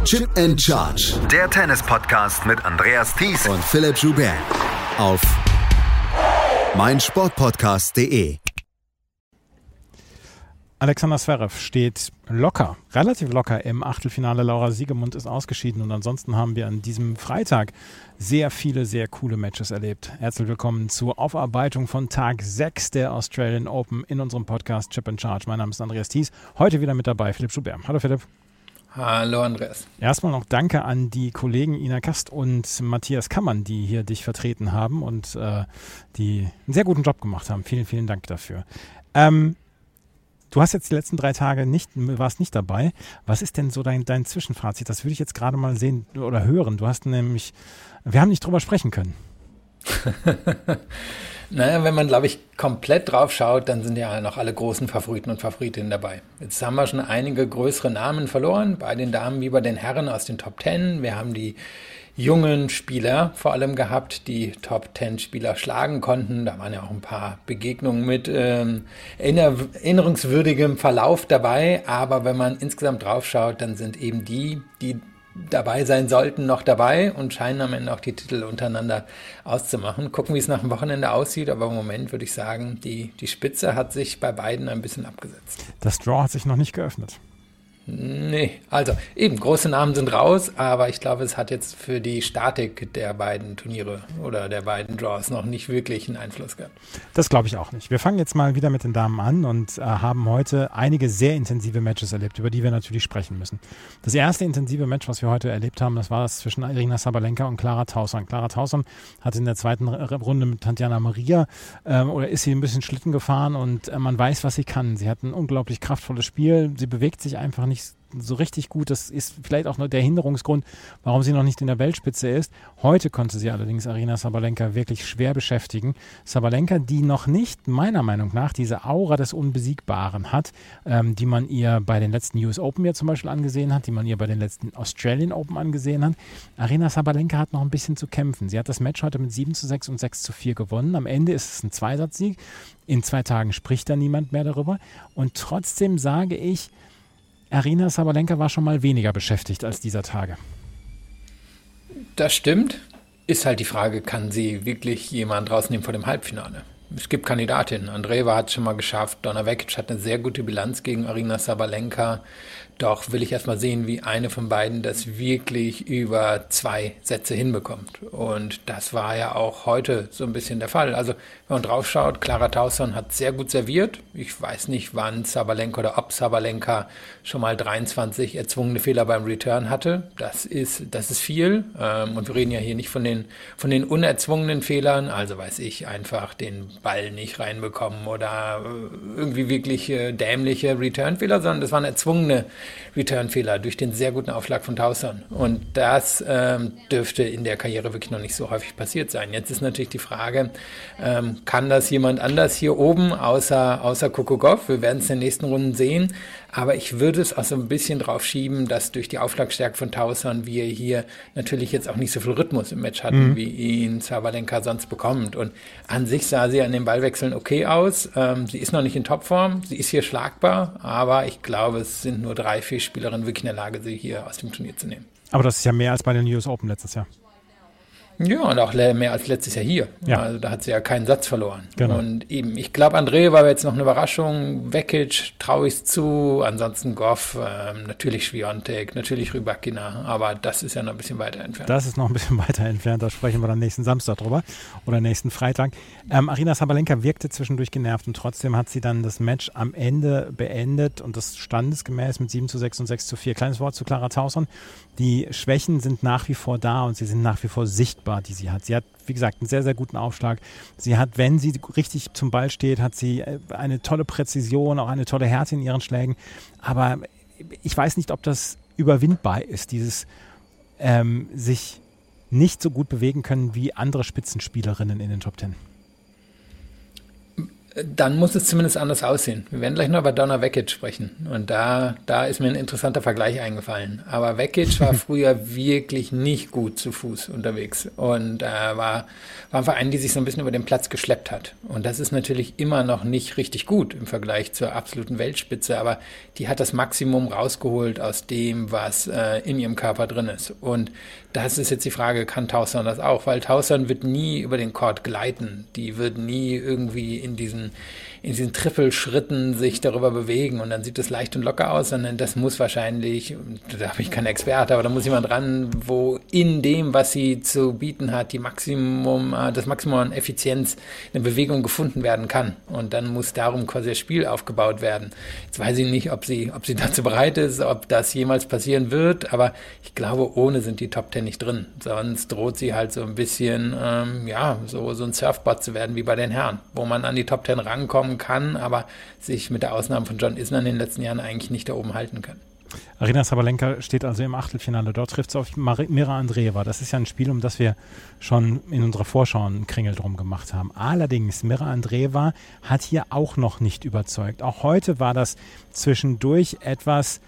Chip and Charge. Der Tennis-Podcast mit Andreas Thies und Philipp Joubert. Auf meinsportpodcast.de. Alexander Zverev steht locker, relativ locker im Achtelfinale. Laura Siegemund ist ausgeschieden und ansonsten haben wir an diesem Freitag sehr viele, sehr coole Matches erlebt. Herzlich willkommen zur Aufarbeitung von Tag 6 der Australian Open in unserem Podcast Chip and Charge. Mein Name ist Andreas Thies, heute wieder mit dabei Philipp Joubert. Hallo Philipp. Hallo Andreas. Erstmal noch Danke an die Kollegen Ina Kast und Matthias Kammann, die hier dich vertreten haben und die einen sehr guten Job gemacht haben. Vielen, vielen Dank dafür. Du hast jetzt die letzten 3 Tage warst nicht dabei. Was ist denn so dein Zwischenfazit? Das würde ich jetzt gerade mal sehen oder hören. Wir haben nicht drüber sprechen können. Naja, wenn man, glaube ich, komplett drauf schaut, dann sind ja noch alle großen Favoriten und Favoritinnen dabei. Jetzt haben wir schon einige größere Namen verloren, bei den Damen wie bei den Herren aus den Top 10. Wir haben die jungen Spieler vor allem gehabt, die Top-10-Spieler schlagen konnten. Da waren ja auch ein paar Begegnungen mit erinnerungswürdigem Verlauf dabei. Aber wenn man insgesamt drauf schaut, dann sind eben die dabei sein sollten, noch dabei und scheinen am Ende auch die Titel untereinander auszumachen. Gucken, wie es nach dem Wochenende aussieht. Aber im Moment würde ich sagen, die Spitze hat sich bei beiden ein bisschen abgesetzt. Das Draw hat sich noch nicht geöffnet. Nee, also eben, große Namen sind raus, aber ich glaube, es hat jetzt für die Statik der beiden Turniere oder der beiden Draws noch nicht wirklich einen Einfluss gehabt. Das glaube ich auch nicht. Wir fangen jetzt mal wieder mit den Damen an und haben heute einige sehr intensive Matches erlebt, über die wir natürlich sprechen müssen. Das erste intensive Match, was wir heute erlebt haben, das war das zwischen Aryna Sabalenka und Clara Tauson. Clara Tauson hat in der zweiten Runde mit Tatjana Maria ist sie ein bisschen Schlitten gefahren und man weiß, was sie kann. Sie hat ein unglaublich kraftvolles Spiel. Sie bewegt sich einfach nicht so richtig gut. Das ist vielleicht auch nur der Hinderungsgrund, warum sie noch nicht in der Weltspitze ist. Heute konnte sie allerdings Aryna Sabalenka wirklich schwer beschäftigen. Sabalenka, die noch nicht, meiner Meinung nach, diese Aura des Unbesiegbaren hat, die man ihr bei den letzten US Open ja zum Beispiel angesehen hat, die man ihr bei den letzten Australian Open angesehen hat. Aryna Sabalenka hat noch ein bisschen zu kämpfen. Sie hat das Match heute mit 7:6 und 6:4 gewonnen. Am Ende ist es ein Zweisatzsieg. In 2 Tagen spricht da niemand mehr darüber. Und trotzdem sage ich, Aryna Sabalenka war schon mal weniger beschäftigt als dieser Tage. Das stimmt. Ist halt die Frage, kann sie wirklich jemand rausnehmen vor dem Halbfinale? Es gibt Kandidatinnen. Andreeva hat es schon mal geschafft. Donna Vekic hat eine sehr gute Bilanz gegen Aryna Sabalenka. Doch will ich erst mal sehen, wie eine von beiden das wirklich über 2 Sätze hinbekommt. Und das war ja auch heute so ein bisschen der Fall. Also wenn man drauf schaut, Clara Tauson hat sehr gut serviert. Ich weiß nicht, wann Sabalenka oder ob Sabalenka schon mal 23 erzwungene Fehler beim Return hatte. Das ist viel. Und wir reden ja hier nicht von den unerzwungenen Fehlern. Also weiß ich, einfach den Ball nicht reinbekommen oder irgendwie wirklich dämliche Return-Fehler, sondern das waren erzwungene Return-Fehler durch den sehr guten Aufschlag von Tauson. Und das dürfte in der Karriere wirklich noch nicht so häufig passiert sein. Jetzt ist natürlich die Frage, kann das jemand anders hier oben außer Coco Gauff? Wir werden es in den nächsten Runden sehen. Aber ich würde es auch so ein bisschen drauf schieben, dass durch die Aufschlagstärke von Tauson wir hier natürlich jetzt auch nicht so viel Rhythmus im Match hatten, wie ihn Sabalenka sonst bekommt. Und an sich sah sie an den Ballwechseln okay aus. Sie ist noch nicht in Topform, sie ist hier schlagbar, aber ich glaube, es sind nur 3, 4 Spielerinnen wirklich in der Lage, sie hier aus dem Turnier zu nehmen. Aber das ist ja mehr als bei den US Open letztes Jahr. Ja, und auch mehr als letztes Jahr hier. Ja. Also da hat sie ja keinen Satz verloren. Genau. Und eben, ich glaube, Andreeva war jetzt noch eine Überraschung. Vekic traue ich zu. Ansonsten Gauff, natürlich Swiatek, natürlich Rybakina. Aber das ist ja noch ein bisschen weiter entfernt. Das ist noch ein bisschen weiter entfernt. Da sprechen wir dann nächsten Samstag drüber oder nächsten Freitag. Aryna Sabalenka wirkte zwischendurch genervt und trotzdem hat sie dann das Match am Ende beendet und das standesgemäß mit 7:6 und 6:4. Kleines Wort zu Clara Tauson. Die Schwächen sind nach wie vor da und sie sind nach wie vor sichtbar, die sie hat. Sie hat, wie gesagt, einen sehr, sehr guten Aufschlag. Sie hat, wenn sie richtig zum Ball steht, hat sie eine tolle Präzision, auch eine tolle Härte in ihren Schlägen. Aber ich weiß nicht, ob das überwindbar ist, dieses sich nicht so gut bewegen können wie andere Spitzenspielerinnen in den Top 10. Dann muss es zumindest anders aussehen. Wir werden gleich noch über Donna Vekic sprechen. Und da ist mir ein interessanter Vergleich eingefallen. Aber Vekic war früher wirklich nicht gut zu Fuß unterwegs. Und war ein Verein, die sich so ein bisschen über den Platz geschleppt hat. Und das ist natürlich immer noch nicht richtig gut im Vergleich zur absoluten Weltspitze. Aber die hat das Maximum rausgeholt aus dem, was in ihrem Körper drin ist. Und das ist jetzt die Frage, kann Tauson das auch? Weil Tauson wird nie über den Court gleiten. Die wird nie irgendwie in diesen Trippelschritten sich darüber bewegen und dann sieht es leicht und locker aus, sondern das muss wahrscheinlich, da habe ich keinen Experte, aber da muss jemand ran, wo in dem, was sie zu bieten hat, das Maximum an Effizienz in der Bewegung gefunden werden kann. Und dann muss darum quasi das Spiel aufgebaut werden. Jetzt weiß ich nicht, ob sie dazu bereit ist, ob das jemals passieren wird, aber ich glaube, ohne sind die Top 10 nicht drin. Sonst droht sie halt so ein bisschen, so ein Surfbot zu werden wie bei den Herren, wo man an die Top 10 rankommen kann, aber sich mit der Ausnahme von John Isner in den letzten Jahren eigentlich nicht da oben halten kann. Aryna Sabalenka steht also im Achtelfinale. Dort trifft es auf Mira Andreeva. Das ist ja ein Spiel, um das wir schon in unserer Vorschau einen Kringel drum gemacht haben. Allerdings, Mira Andreeva hat hier auch noch nicht überzeugt. Auch heute war das zwischendurch etwas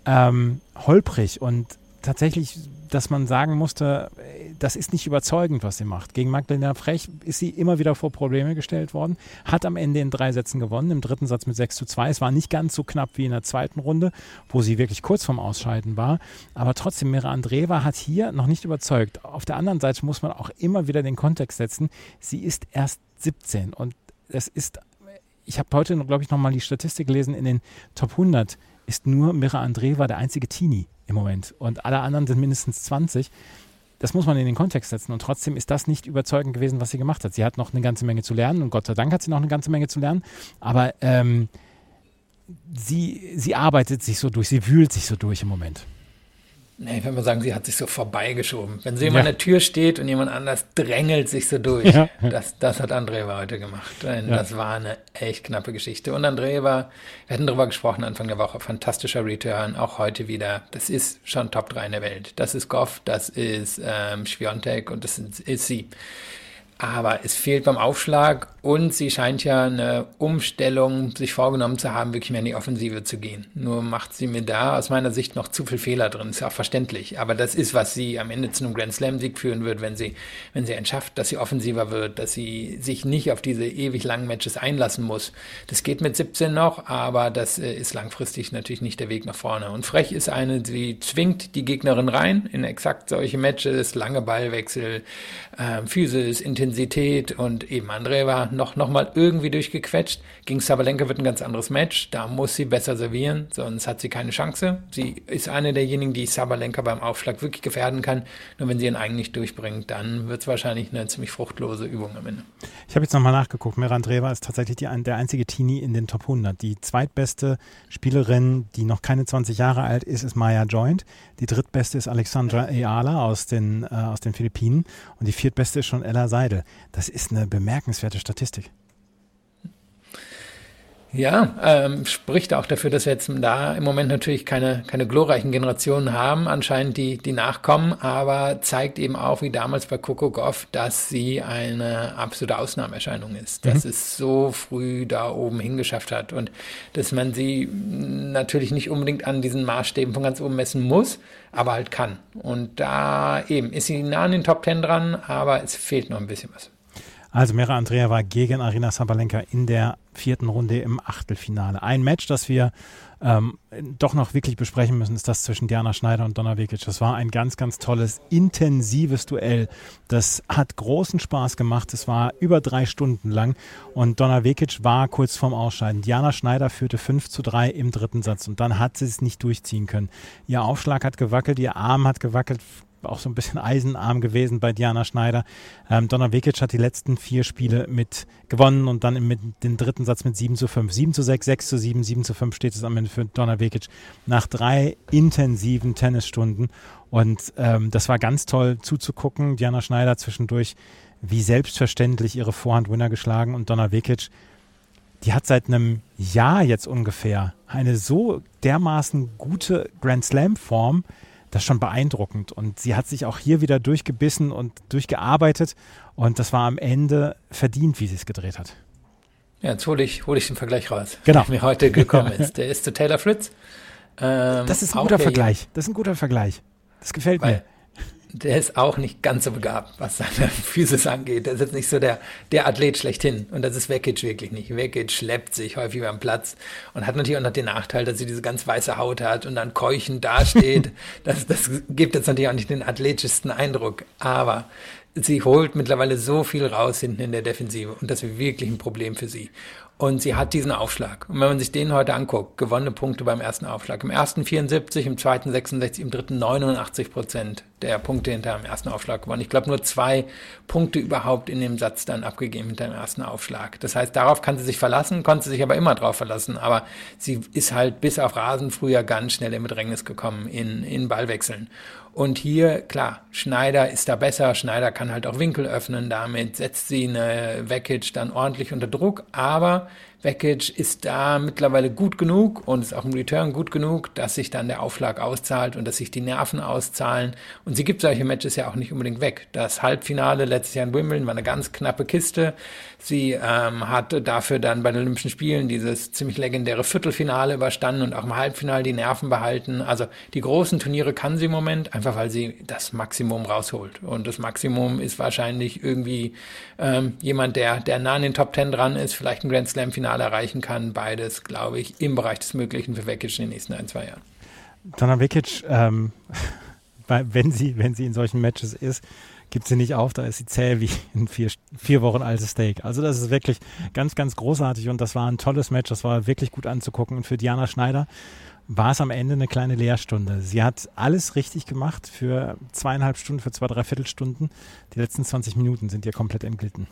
holprig und tatsächlich, dass man sagen musste, das ist nicht überzeugend, was sie macht. Gegen Magdalena Frech ist sie immer wieder vor Probleme gestellt worden, hat am Ende in 3 Sätzen gewonnen, im dritten Satz mit 6:2. Es war nicht ganz so knapp wie in der zweiten Runde, wo sie wirklich kurz vorm Ausscheiden war. Aber trotzdem, Mira Andreeva hat hier noch nicht überzeugt. Auf der anderen Seite muss man auch immer wieder den Kontext setzen. Sie ist erst 17 und es ist, ich habe heute, glaube ich, nochmal die Statistik gelesen, in den Top 100 ist nur Mira Andreeva der einzige Teenie im Moment und alle anderen sind mindestens 20. Das muss man in den Kontext setzen und trotzdem ist das nicht überzeugend gewesen, was sie gemacht hat. Sie hat noch eine ganze Menge zu lernen und Gott sei Dank hat sie noch eine ganze Menge zu lernen, aber sie arbeitet sich so durch, sie wühlt sich so durch im Moment. Nee, ich würde mal sagen, sie hat sich so vorbeigeschoben. Wenn sie immer an der Tür steht und jemand anders drängelt sich so durch, das hat Andreeva heute gemacht. Das war eine echt knappe Geschichte. Und Andreeva, wir hatten darüber gesprochen Anfang der Woche, fantastischer Return, auch heute wieder. Das ist schon Top 3 in der Welt. Das ist Goff, das ist Świątek und das ist sie. Aber es fehlt beim Aufschlag und sie scheint ja eine Umstellung sich vorgenommen zu haben, wirklich mehr in die Offensive zu gehen. Nur macht sie mir da aus meiner Sicht noch zu viel Fehler drin. Ist ja auch verständlich. Aber das ist, was sie am Ende zu einem Grand Slam-Sieg führen wird, wenn sie einen schafft, dass sie offensiver wird, dass sie sich nicht auf diese ewig langen Matches einlassen muss. Das geht mit 17 noch, aber das ist langfristig natürlich nicht der Weg nach vorne. Und Frech ist eine, die zwingt die Gegnerin rein in exakt solche Matches, lange Ballwechsel, Physis, Intensität und eben Andreeva noch mal irgendwie durchgequetscht. Gegen Sabalenka wird ein ganz anderes Match. Da muss sie besser servieren, sonst hat sie keine Chance. Sie ist eine derjenigen, die Sabalenka beim Aufschlag wirklich gefährden kann. Nur wenn sie ihn eigentlich durchbringt, dann wird es wahrscheinlich eine ziemlich fruchtlose Übung am Ende. Ich habe jetzt nochmal nachgeguckt. Mira Andreeva ist tatsächlich der einzige Teenie in den Top 100. Die zweitbeste Spielerin, die noch keine 20 Jahre alt ist, ist Maya Joint. Die drittbeste ist Alexandra Ayala aus den Philippinen. Und die viertbeste ist schon Ella Seidel. Das ist eine bemerkenswerte Statistik. Ja, spricht auch dafür, dass wir jetzt da im Moment natürlich keine glorreichen Generationen haben, anscheinend die nachkommen, aber zeigt eben auch, wie damals bei Coco Gauff, dass sie eine absolute Ausnahmeerscheinung ist, dass es so früh da oben hingeschafft hat und dass man sie natürlich nicht unbedingt an diesen Maßstäben von ganz oben messen muss, aber halt kann. Und da eben ist sie nah an den Top 10 dran, aber es fehlt noch ein bisschen was. Also Mira Andreeva gegen Aryna Sabalenka in der 4. Runde im Achtelfinale. Ein Match, das wir doch noch wirklich besprechen müssen, ist das zwischen Diana Schneider und Donna Vekic. Das war ein ganz, ganz tolles, intensives Duell. Das hat großen Spaß gemacht. Es war über 3 Stunden lang und Donna Vekic war kurz vorm Ausscheiden. Diana Schneider führte 5:3 im dritten Satz und dann hat sie es nicht durchziehen können. Ihr Aufschlag hat gewackelt, ihr Arm hat gewackelt, auch so ein bisschen eisenarm gewesen bei Diana Schneider. Donna Vekic hat die letzten 4 Spiele mit gewonnen und dann mit den dritten Satz mit 7:5. 7:6, 6:7, 7:5 steht es am Ende für Donna Vekic nach 3 intensiven Tennisstunden. Und das war ganz toll zuzugucken. Diana Schneider zwischendurch wie selbstverständlich ihre Vorhand-Winner geschlagen und Donna Vekic, die hat seit einem Jahr jetzt ungefähr eine so dermaßen gute Grand-Slam-Form. Das ist schon beeindruckend und sie hat sich auch hier wieder durchgebissen und durchgearbeitet und das war am Ende verdient, wie sie es gedreht hat. Ja, jetzt hole ich den Vergleich raus, Genau. der mir heute gekommen ist. Der ist zu Taylor Fritz. Das ist ein guter Vergleich. Das ist ein guter Vergleich. Das gefällt mir. Der ist auch nicht ganz so begabt, was seine Physis angeht. Der ist jetzt nicht so der Athlet schlechthin. Und das ist Vekic wirklich nicht. Vekic schleppt sich häufig am Platz und hat natürlich auch noch den Nachteil, dass sie diese ganz weiße Haut hat und dann keuchend dasteht. Das gibt jetzt natürlich auch nicht den athletischsten Eindruck. Aber sie holt mittlerweile so viel raus hinten in der Defensive und das ist wirklich ein Problem für sie. Und sie hat diesen Aufschlag. Und wenn man sich den heute anguckt, gewonnene Punkte beim ersten Aufschlag. Im ersten 74, im zweiten 66, im dritten 89% der Punkte hinter dem ersten Aufschlag gewonnen. Ich glaube, nur 2 Punkte überhaupt in dem Satz dann abgegeben hinter dem ersten Aufschlag. Das heißt, darauf kann sie sich verlassen, konnte sie sich aber immer drauf verlassen. Aber sie ist halt bis auf Rasen früher ganz schnell in Bedrängnis gekommen in Ballwechseln. Und hier, klar, Schneider ist da besser. Schneider kann halt auch Winkel öffnen. Damit setzt sie eine Vekic dann ordentlich unter Druck. Aber Vekic ist da mittlerweile gut genug und ist auch im Return gut genug, dass sich dann der Aufschlag auszahlt und dass sich die Nerven auszahlen. Und sie gibt solche Matches ja auch nicht unbedingt weg. Das Halbfinale letztes Jahr in Wimbledon war eine ganz knappe Kiste. Sie hat dafür dann bei den Olympischen Spielen dieses ziemlich legendäre Viertelfinale überstanden und auch im Halbfinale die Nerven behalten. Also die großen Turniere kann sie im Moment, einfach weil sie das Maximum rausholt. Und das Maximum ist wahrscheinlich irgendwie jemand, der nah an den Top 10 dran ist, vielleicht ein Grand Slam-Finale erreichen kann. Beides, glaube ich, im Bereich des Möglichen für Vekic in den nächsten 1-2 Jahren. Donna Vekic, wenn sie in solchen Matches ist, gibt sie nicht auf, da ist sie zäh wie ein 4 Wochen altes Steak. Also das ist wirklich ganz, ganz großartig und das war ein tolles Match, das war wirklich gut anzugucken und für Diana Schneider war es am Ende eine kleine Lehrstunde. Sie hat alles richtig gemacht für 2,5 Stunden, für 2-3 Stunden. Die letzten 20 Minuten sind ihr komplett entglitten.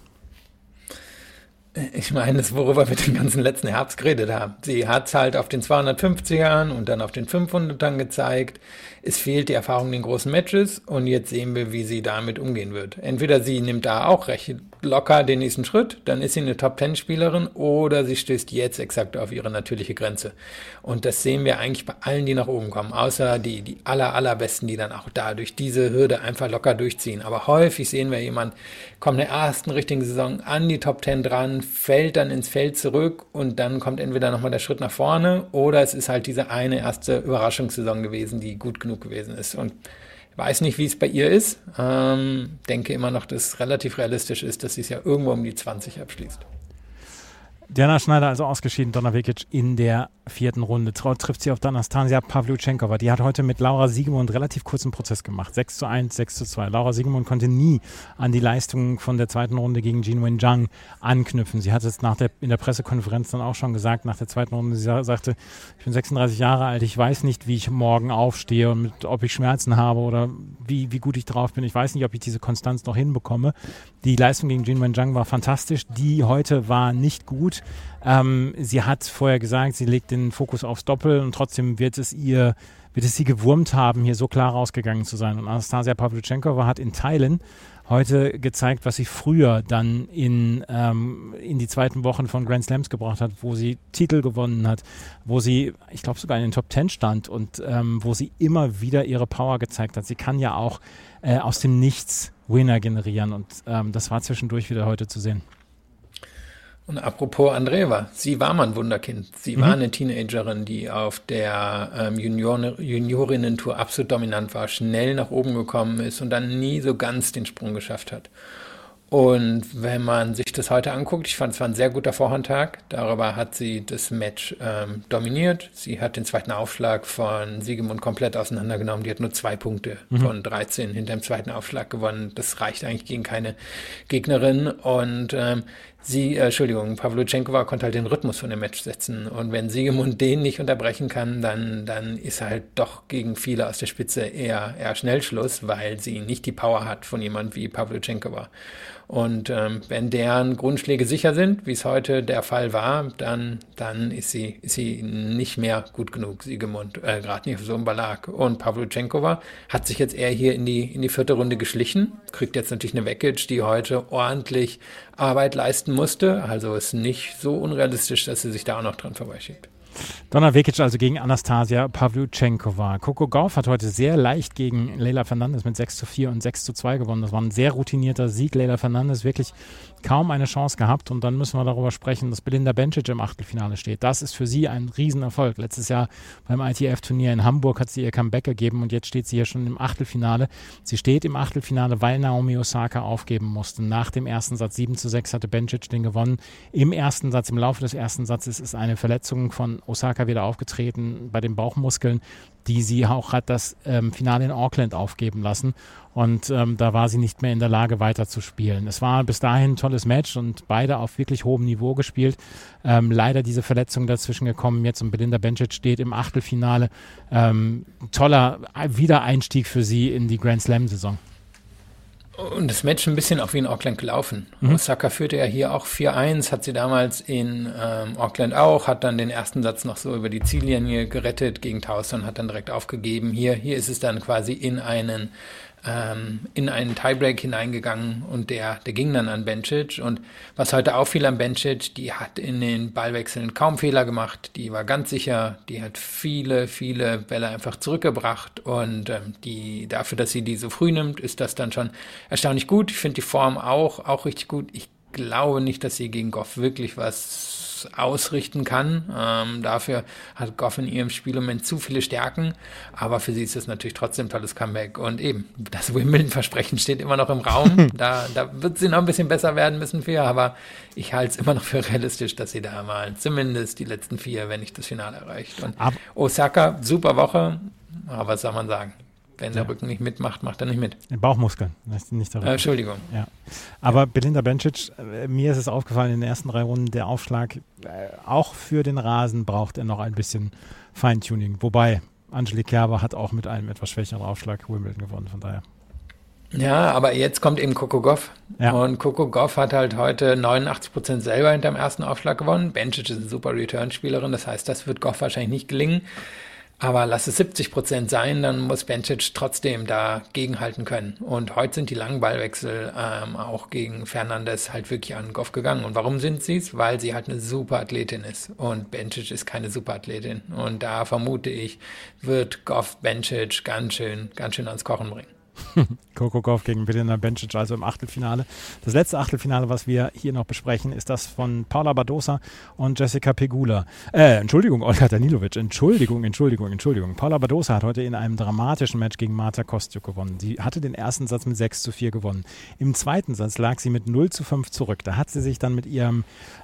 Ich meine, das, worüber wir den ganzen letzten Herbst geredet haben. Sie hat es halt auf den 250ern und dann auf den 500ern gezeigt. Es fehlt die Erfahrung in den großen Matches und jetzt sehen wir, wie sie damit umgehen wird. Entweder sie nimmt da auch recht locker den nächsten Schritt, dann ist sie eine Top-10-Spielerin oder sie stößt jetzt exakt auf ihre natürliche Grenze. Und das sehen wir eigentlich bei allen, die nach oben kommen, außer die allerbesten, die dann auch da durch diese Hürde einfach locker durchziehen. Aber häufig sehen wir jemand, kommt in der ersten richtigen Saison an die Top 10 dran, fällt dann ins Feld zurück und dann kommt entweder nochmal der Schritt nach vorne oder es ist halt diese eine erste Überraschungssaison gewesen, die gut genug gewesen ist. Und ich weiß nicht, wie es bei ihr ist. Denke immer noch, dass es relativ realistisch ist, dass sie es ja irgendwo um die 20 abschließt. Diana Schneider also ausgeschieden, Donna Vekic in der 4. Runde. Trifft sie auf Anastasia Pawluchenkova. Die hat heute mit Laura Siegemund relativ kurzen Prozess gemacht. 6:1, 6:2. Laura Siegemund konnte nie an die Leistungen von der 2. Runde gegen Jinwen Zhang anknüpfen. Sie hat es in der Pressekonferenz dann auch schon gesagt, nach der 2. Runde, sie sagte, ich bin 36 Jahre alt, ich weiß nicht, wie ich morgen aufstehe und ob ich Schmerzen habe oder wie gut ich drauf bin. Ich weiß nicht, ob ich diese Konstanz noch hinbekomme. Die Leistung gegen Jinwen Zhang war fantastisch. Die heute war nicht gut. Sie hat vorher gesagt, sie legt den Fokus aufs Doppel und trotzdem wird es sie gewurmt haben, hier so klar rausgegangen zu sein. Und Anastasia Pawluchenkova hat in Teilen heute gezeigt, was sie früher dann in die zweiten Wochen von Grand Slams gebracht hat, wo sie Titel gewonnen hat, wo sie, ich glaube, sogar in den Top 10 stand und wo sie immer wieder ihre Power gezeigt hat. Sie kann ja auch aus dem Nichts Winner generieren und das war zwischendurch wieder heute zu sehen. Und apropos Andreeva, sie war mal ein Wunderkind. Sie war eine Teenagerin, die auf der Juniorinnen-Tour absolut dominant war, schnell nach oben gekommen ist und dann nie so ganz den Sprung geschafft hat. Und wenn man sich das heute anguckt, ich fand, es war ein sehr guter Vorhandtag. Darüber hat sie das Match dominiert. Sie hat den zweiten Aufschlag von Siegemund komplett auseinandergenommen. Die hat nur 2 Punkte von 13 hinter dem zweiten Aufschlag gewonnen. Das reicht eigentlich gegen keine Gegnerin. Und Pawluchenkova konnte halt den Rhythmus von dem Match setzen. Und wenn Siegemund den nicht unterbrechen kann, dann ist halt doch gegen viele aus der Spitze eher Schnellschluss, weil sie nicht die Power hat von jemand wie Pawluchenkova. Und wenn deren Grundschläge sicher sind, wie es heute der Fall war, dann ist sie nicht mehr gut genug, Siegemund, gerade nicht auf so einem Belag. Und Pawluchenkova hat sich jetzt eher hier in die 4. Runde geschlichen, kriegt jetzt natürlich eine Vekic, die heute ordentlich Arbeit leisten musste. Also ist nicht so unrealistisch, dass sie sich da auch noch dran vorbeischiebt. Donna Vekic also gegen Anastasia Pavlyuchenkova. Coco Gauff hat heute sehr leicht gegen Leylah Fernandez mit 6:4 und 6:2 gewonnen. Das war ein sehr routinierter Sieg. Leylah Fernandez wirklich kaum eine Chance gehabt. Und dann müssen wir darüber sprechen, dass Belinda Bencic im Achtelfinale steht. Das ist für sie ein Riesenerfolg. Letztes Jahr beim ITF-Turnier in Hamburg hat sie ihr Comeback gegeben und jetzt steht sie hier schon im Achtelfinale. Sie steht im Achtelfinale, weil Naomi Osaka aufgeben musste. Nach dem ersten Satz 7:6 hatte Bencic den gewonnen. Im ersten Satz, im Laufe des ersten Satzes ist eine Verletzung von Osaka wieder aufgetreten bei den Bauchmuskeln, die sie auch hat das Finale in Auckland aufgeben lassen. Und da war sie nicht mehr in der Lage, weiter zu spielen. Es war bis dahin ein tolles Match und beide auf wirklich hohem Niveau gespielt. Leider diese Verletzung dazwischen gekommen jetzt und Belinda Bencic steht im Achtelfinale. Toller Wiedereinstieg für sie in die Grand Slam-Saison. Und das Match ein bisschen auch wie in Auckland gelaufen. Osaka führte ja hier auch 4:1, hat sie damals in Auckland auch, hat dann den ersten Satz noch so über die Ziellinie gerettet gegen Towson, hat dann direkt aufgegeben. Hier ist es dann quasi in einen Tiebreak hineingegangen und der ging dann an Bencic. Und was heute auffiel an Bencic, die hat in den Ballwechseln kaum Fehler gemacht, die war ganz sicher, die hat viele Bälle einfach zurückgebracht und dafür, dass sie die so früh nimmt, ist das dann schon erstaunlich gut. Ich finde die Form auch richtig gut. Ich glaube nicht, dass sie gegen Gauff wirklich was ausrichten kann. Dafür hat Gauff in ihrem Spiel im Moment zu viele Stärken, aber für sie ist es natürlich trotzdem ein tolles Comeback und eben, das Wimbledon-Versprechen steht immer noch im Raum. Da wird sie noch ein bisschen besser werden müssen für, aber ich halte es immer noch für realistisch, dass sie da mal zumindest die letzten 4, wenn nicht das Finale erreicht. Und Osaka, super Woche, aber was soll man sagen? Wenn der Rücken nicht mitmacht, macht er nicht mit. Bauchmuskeln, nicht der Rücken. Entschuldigung. Ja. Aber Belinda Bencic, mir ist es aufgefallen, in den ersten 3 Runden, der Aufschlag, auch für den Rasen braucht er noch ein bisschen Feintuning. Wobei, Angelique Kerber hat auch mit einem etwas schwächeren Aufschlag Wimbledon gewonnen, von daher. Ja, aber jetzt kommt eben Coco Gauff. Ja. Und Coco Gauff hat halt heute 89% selber hinterm ersten Aufschlag gewonnen. Bencic ist eine super Return-Spielerin, das heißt, das wird Gauff wahrscheinlich nicht gelingen. Aber lass es 70% sein, dann muss Bencic trotzdem da gegenhalten können. Und heute sind die langen Ballwechsel auch gegen Fernandez halt wirklich an Gauff gegangen. Und warum sind sie es? Weil sie halt eine super Athletin ist. Und Bencic ist keine super Athletin. Und da vermute ich, wird Gauff Bencic ganz schön ans Kochen bringen. Coco Gauff gegen Belinda Bencic, also im Achtelfinale. Das letzte Achtelfinale, was wir hier noch besprechen, ist das von Paula Badosa und Jessica Pegula. Entschuldigung, Olga Danilovic. Entschuldigung. Paula Badosa hat heute in einem dramatischen Match gegen Marta Kostyuk gewonnen. Sie hatte den ersten Satz mit 6:4 gewonnen. Im zweiten Satz lag sie mit 0:5 zurück. Da hat sie sich dann mit ihrem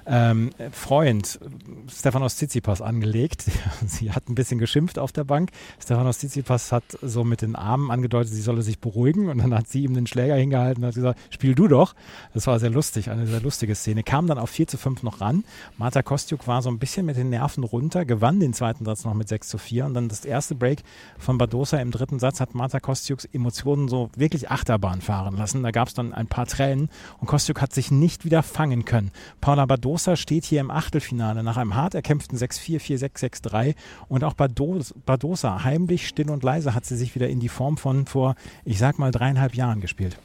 Freund Stefanos Tsitsipas angelegt. Sie hat ein bisschen geschimpft auf der Bank. Stefanos Tsitsipas hat so mit den Armen angedeutet, sie solle sich beruhigen und dann hat sie ihm den Schläger hingehalten und hat gesagt, spiel du doch. Das war sehr lustig, eine sehr lustige Szene. Kam dann auf 4:5 noch ran. Marta Kostyuk war so ein bisschen mit den Nerven runter, gewann den zweiten Satz noch mit 6:4 und dann das erste Break von Badosa im dritten Satz hat Marta Kostyuks Emotionen so wirklich Achterbahn fahren lassen. Da gab es dann ein paar Tränen und Kostyuk hat sich nicht wieder fangen können. Paula Badosa steht hier im Achtelfinale nach einem hart erkämpften 6:4, 4:6, 6:3 und auch Badosa, heimlich, still und leise, hat sie sich wieder in die Form von vor, ich sag mal, 3,5 Jahren gespielt.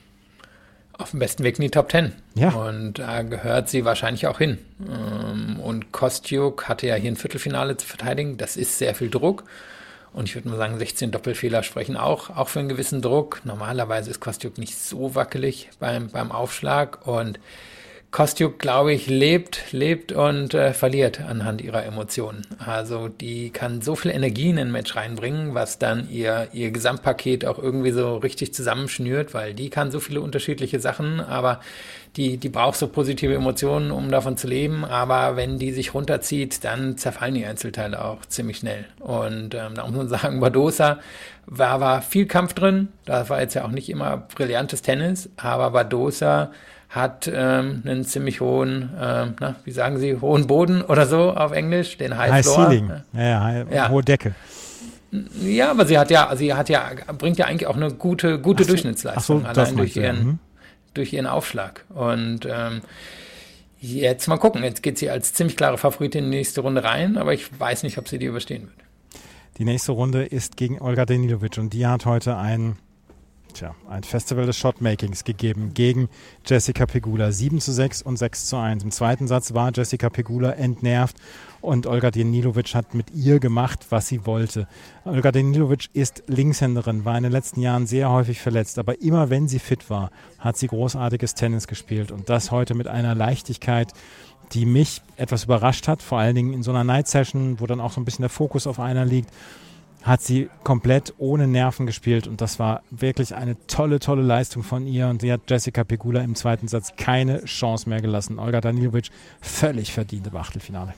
Auf dem besten Weg in die Top 10. Ja. Und da gehört sie wahrscheinlich auch hin. Und Kostyuk hatte ja hier ein Viertelfinale zu verteidigen. Das ist sehr viel Druck. Und ich würde mal sagen, 16 Doppelfehler sprechen auch für einen gewissen Druck. Normalerweise ist Kostyuk nicht so wackelig beim Aufschlag. Und Kostyuk, glaube ich, lebt und verliert anhand ihrer Emotionen. Also die kann so viel Energie in ein Match reinbringen, was dann ihr Gesamtpaket auch irgendwie so richtig zusammenschnürt, weil die kann so viele unterschiedliche Sachen, aber die braucht so positive Emotionen, um davon zu leben. Aber wenn die sich runterzieht, dann zerfallen die Einzelteile auch ziemlich schnell. Und da muss man sagen, Badosa war viel Kampf drin. Das war jetzt ja auch nicht immer brillantes Tennis, aber Badosa hat einen ziemlich hohen, wie sagen Sie, hohen Boden oder so auf Englisch, den High Floor. Ceiling, ja, hohe Decke. Ja, aber sie bringt ja eigentlich auch eine gute Durchschnittsleistung, allein durch ihren Aufschlag. Und jetzt mal gucken, jetzt geht sie als ziemlich klare Favoritin in die nächste Runde rein, aber ich weiß nicht, ob sie die überstehen wird. Die nächste Runde ist gegen Olga Danilovic und die hat heute ein Tja, ein Festival des Shotmakings gegeben gegen Jessica Pegula. 7:6 und 6:1. Im zweiten Satz war Jessica Pegula entnervt und Olga Danilovic hat mit ihr gemacht, was sie wollte. Olga Danilovic ist Linkshänderin, war in den letzten Jahren sehr häufig verletzt, aber immer wenn sie fit war, hat sie großartiges Tennis gespielt und das heute mit einer Leichtigkeit, die mich etwas überrascht hat, vor allen Dingen in so einer Night-Session, wo dann auch so ein bisschen der Fokus auf einer liegt, hat sie komplett ohne Nerven gespielt und das war wirklich eine tolle, tolle Leistung von ihr und sie hat Jessica Pegula im zweiten Satz keine Chance mehr gelassen. Olga Danilovic völlig verdient im Achtelfinale.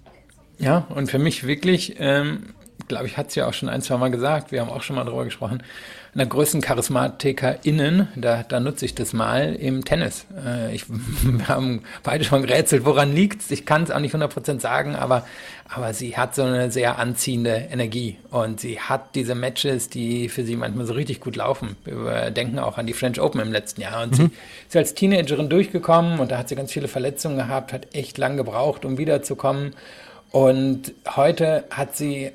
Ja, und für mich wirklich, glaube ich, hat sie ja auch schon ein, zwei Mal gesagt, wir haben auch schon mal drüber gesprochen, einer größten CharismatikerInnen, da nutze ich das mal im Tennis. Wir haben beide schon gerätselt, woran liegt's? Ich kann es auch nicht 100% sagen, aber sie hat so eine sehr anziehende Energie und sie hat diese Matches, die für sie manchmal so richtig gut laufen. Wir denken auch an die French Open im letzten Jahr und sie ist als Teenagerin durchgekommen und da hat sie ganz viele Verletzungen gehabt, hat echt lang gebraucht, um wiederzukommen. Und heute hat sie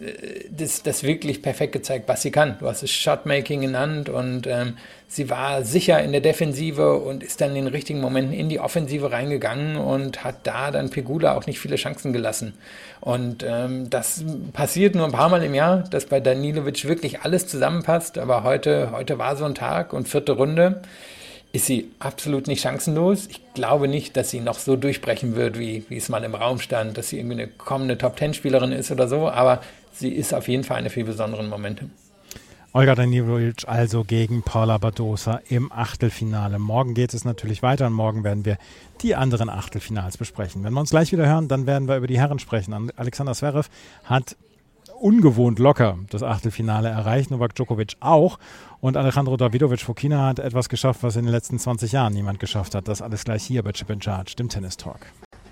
das wirklich perfekt gezeigt, was sie kann. Du hast das Shotmaking genannt und sie war sicher in der Defensive und ist dann in den richtigen Momenten in die Offensive reingegangen und hat da dann Pegula auch nicht viele Chancen gelassen. Und das passiert nur ein paar Mal im Jahr, dass bei Danilovic wirklich alles zusammenpasst. Aber heute war so ein Tag und 4. Runde. Ist sie absolut nicht chancenlos. Ich glaube nicht, dass sie noch so durchbrechen wird, wie es mal im Raum stand, dass sie irgendwie eine kommende Top-10-Spielerin ist oder so, aber sie ist auf jeden Fall eine für besonderen Momente. Olga Danilovic also gegen Paula Badosa im Achtelfinale. Morgen geht es natürlich weiter und morgen werden wir die anderen Achtelfinals besprechen. Wenn wir uns gleich wieder hören, dann werden wir über die Herren sprechen. Alexander Zverev hat ungewohnt locker das Achtelfinale erreicht, Novak Djokovic auch. Und Alejandro Davidovich Fokina hat etwas geschafft, was in den letzten 20 Jahren niemand geschafft hat. Das alles gleich hier bei Chip in Charge, dem Tennis Talk.